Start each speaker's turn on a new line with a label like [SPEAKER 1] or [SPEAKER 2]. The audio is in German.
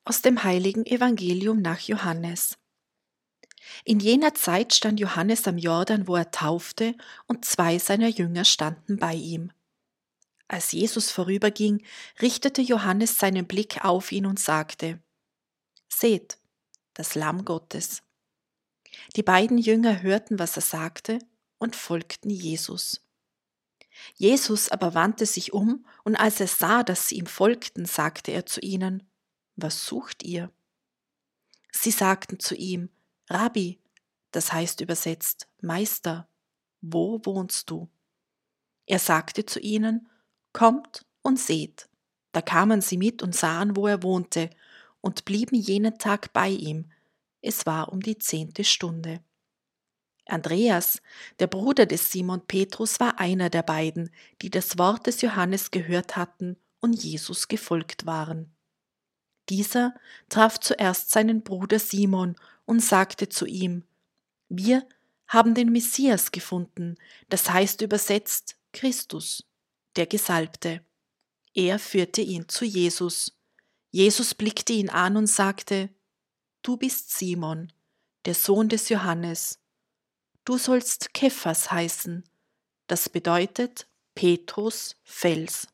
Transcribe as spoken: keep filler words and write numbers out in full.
[SPEAKER 1] Aus dem heiligen Evangelium nach Johannes. In jener Zeit stand Johannes am Jordan, wo er taufte, und zwei seiner Jünger standen bei ihm. Als Jesus vorüberging, richtete Johannes seinen Blick auf ihn und sagte: Seht, das Lamm Gottes. Die beiden Jünger hörten, was er sagte, und folgten Jesus. Jesus aber wandte sich um, und als er sah, dass sie ihm folgten, sagte er zu ihnen: Was sucht ihr? Sie sagten zu ihm: Rabbi, das heißt übersetzt Meister, wo wohnst du? Er sagte zu ihnen: Kommt und seht. Da kamen sie mit und sahen, wo er wohnte, und blieben jenen Tag bei ihm. Es war um die zehnte Stunde. Andreas, der Bruder des Simon Petrus, war einer der beiden, die das Wort des Johannes gehört hatten und Jesus gefolgt waren. Dieser traf zuerst seinen Bruder Simon und sagte zu ihm: Wir haben den Messias gefunden, das heißt übersetzt Christus, der Gesalbte. Er führte ihn zu Jesus. Jesus blickte ihn an und sagte: Du bist Simon, der Sohn des Johannes. Du sollst Kephas heißen, das bedeutet Petrus, Fels.